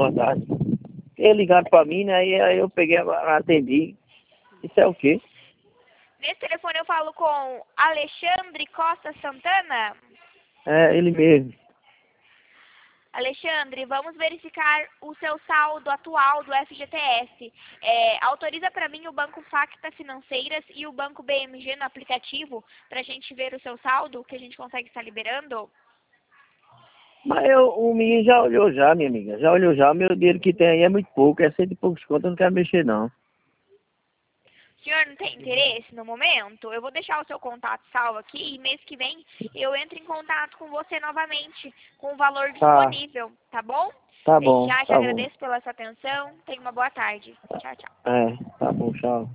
boa tarde. Eles ligaram pra mim, né? Aí eu peguei, atendi. Isso é o quê? Nesse telefone eu falo com Alexandre Costa Santana. É, ele mesmo. Alexandre, vamos verificar o seu saldo atual do FGTS. Autoriza para mim o Banco Facta Financeiras e o Banco BMG no aplicativo para a gente ver o seu saldo, que a gente consegue estar liberando? Mas o menino já olhou já, minha amiga. Já olhou já. O meu dinheiro que tem aí é muito pouco. É 100 e poucos contos. Eu não quero mexer, não. O senhor não tem interesse no momento? Eu vou deixar o seu contato salvo aqui e mês que vem eu entro em contato com você novamente com o valor Tá, disponível, tá bom? tá Desde bom, já te tá bom. agradeço pela sua atenção. Tenha uma boa tarde. Tchau, tchau. É, tá bom, tchau.